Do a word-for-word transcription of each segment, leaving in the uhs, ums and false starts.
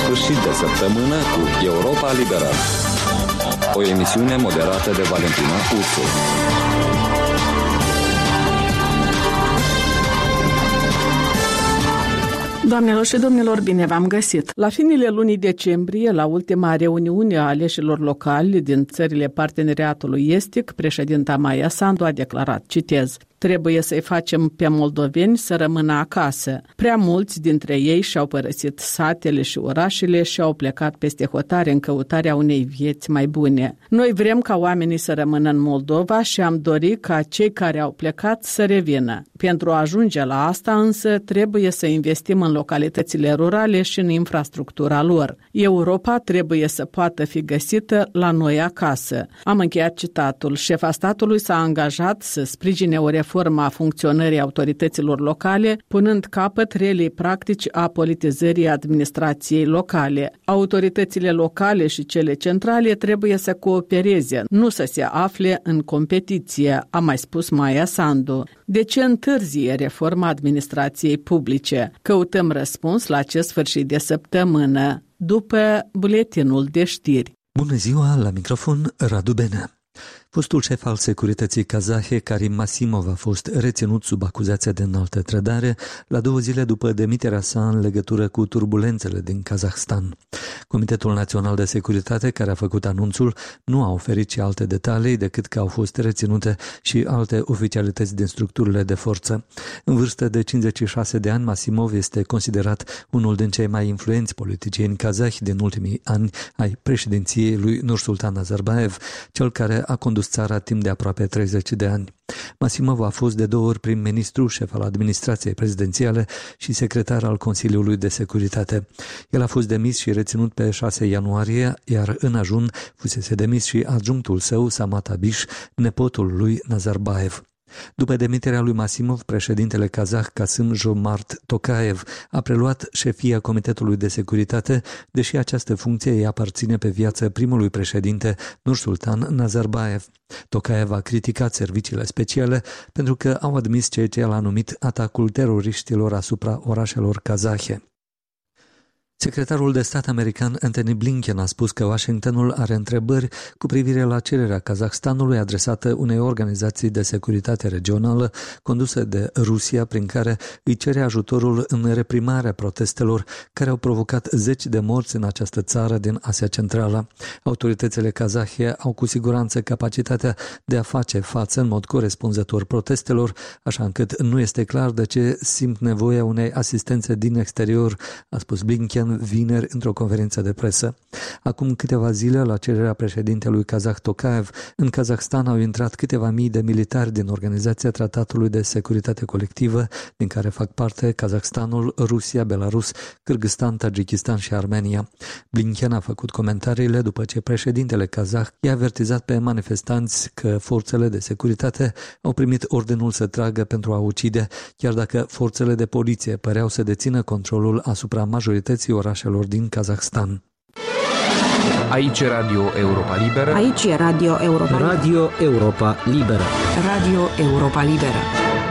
sfârșit de săptămână cu Europa Liberă. O emisiune moderată de Valentina Ursu. Doamnelor și domnilor, bine v-am găsit! La finele lunii decembrie, la ultima reuniune a aleșilor locali din țările parteneriatului estic, președinta Maia Sandu a declarat, citez, trebuie să-i facem pe moldoveni să rămână acasă. Prea mulți dintre ei și-au părăsit satele și orașele și au plecat peste hotare în căutarea unei vieți mai bune. Noi vrem ca oamenii să rămână în Moldova și am dorit ca cei care au plecat să revină. Pentru a ajunge la asta însă trebuie să investim în localitățile rurale și în infrastructura lor. Europa trebuie să poată fi găsită la noi acasă. Am încheiat citatul. Șefa statului s-a angajat să sprijine o reformă a funcționării autorităților locale, punând capăt relei practici a politizării administrației locale. Autoritățile locale și cele centrale trebuie să coopereze, nu să se afle în competiție, a mai spus Maia Sandu. De ce întârzie reforma administrației publice? Căutăm răspuns la acest sfârșit de săptămână, după buletinul de știri. Bună ziua, la microfon Radu Benea. Fostul șef al securității kazahe, Karim Masimov, a fost reținut sub acuzația de înaltă trădare la două zile după demiterea sa în legătură cu turbulențele din Kazahstan. Comitetul Național de Securitate, care a făcut anunțul, nu a oferit și alte detalii decât că au fost reținute și alte oficialități din structurile de forță. În vârstă de cincizeci și șase de ani, Masimov este considerat unul din cei mai influenți politicieni kazahi din ultimii ani ai președinției lui Nursultan Nazarbayev, cel care a condus țara timp de aproape treizeci de ani. Masimov a fost de două ori prim-ministru, șef al administrației prezidențiale și secretar al Consiliului de Securitate. El a fost demis și reținut pe șase ianuarie, iar în ajun fusese demis și adjunctul său, Samat Abish, nepotul lui Nazarbayev. După demiterea lui Masimov, președintele kazah Kassym-Jomart Tokayev a preluat șefia Comitetului de Securitate, deși această funcție îi aparține pe viață primului președinte Nursultan Nazarbayev. Tokayev a criticat serviciile speciale pentru că au admis ceea ce el a numit atacul teroriștilor asupra orașelor kazahe. Secretarul de stat american Antony Blinken a spus că Washingtonul are întrebări cu privire la cererea Kazahstanului adresată unei organizații de securitate regională condusă de Rusia, prin care îi cere ajutorul în reprimarea protestelor care au provocat zeci de morți în această țară din Asia Centrală. Autoritățile kazahe au cu siguranță capacitatea de a face față în mod corespunzător protestelor, așa încât nu este clar de ce simt nevoia unei asistențe din exterior, a spus Blinken vineri într-o conferință de presă. Acum câteva zile, la cererea președintelui kazah Tokayev, în Kazahstan au intrat câteva mii de militari din Organizația Tratatului de Securitate Colectivă, din care fac parte Kazahstanul, Rusia, Belarus, Kârgâzstan, Tajikistan și Armenia. Blinken a făcut comentariile după ce președintele kazah i-a avertizat pe manifestanți că forțele de securitate au primit ordinul să tragă pentru a ucide, chiar dacă forțele de poliție păreau să dețină controlul asupra majorității orașelor din Kazahstan. Aici e Radio Europa Liberă. Aici e Radio Europa Liberă. Radio Europa Liberă. Radio Europa Liberă.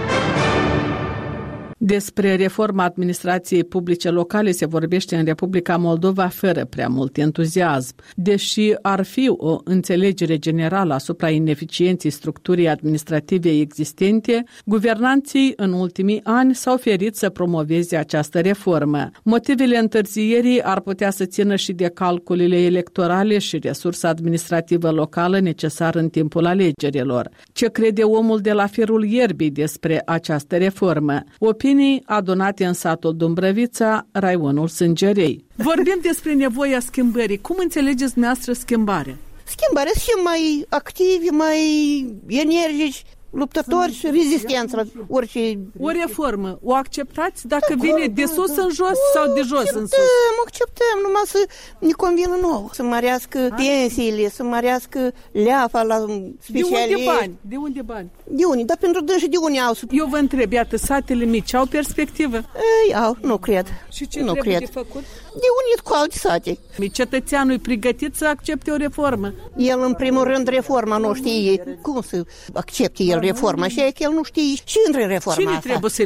Despre reforma administrației publice locale se vorbește în Republica Moldova fără prea mult entuziasm. Deși ar fi o înțelegere generală asupra ineficienței structurii administrative existente, guvernanții în ultimii ani s-au ferit să promoveze această reformă. Motivele întârzierii ar putea să țină și de calculele electorale și resursa administrativă locală necesară în timpul alegerilor. Ce crede omul de la firul ierbii despre această reformă? Opinii adunate în satul Dumbrăvița, raionul Sângerei. Vorbim despre nevoia schimbării. Cum înțelegeți dumneavoastră schimbarea? Schimbarea, să fim mai activi, mai energici, luptători și rezistență la orice... O reformă, o acceptați dacă da, vine de sus da, în jos da, sau de jos acceptăm, în sus? Acceptăm, numai să ne convină nouă. Să mărească A? pensiile, să mărească leafa la specialiști. De unde bani? De unde bani? De unde? Dar pentru dânsi de unde au? Eu vă întreb, iată, satele mici au perspectivă? Ei, au, nu cred. Și ce nu trebuie cred. de făcut? De unde cu alte sate? Cetățeanul e pregătit să accepte o reformă? El, în primul rând, reforma nu știe. Cum să accepte el reforma? Și el nu știe și între reforma Cine asta. trebuie să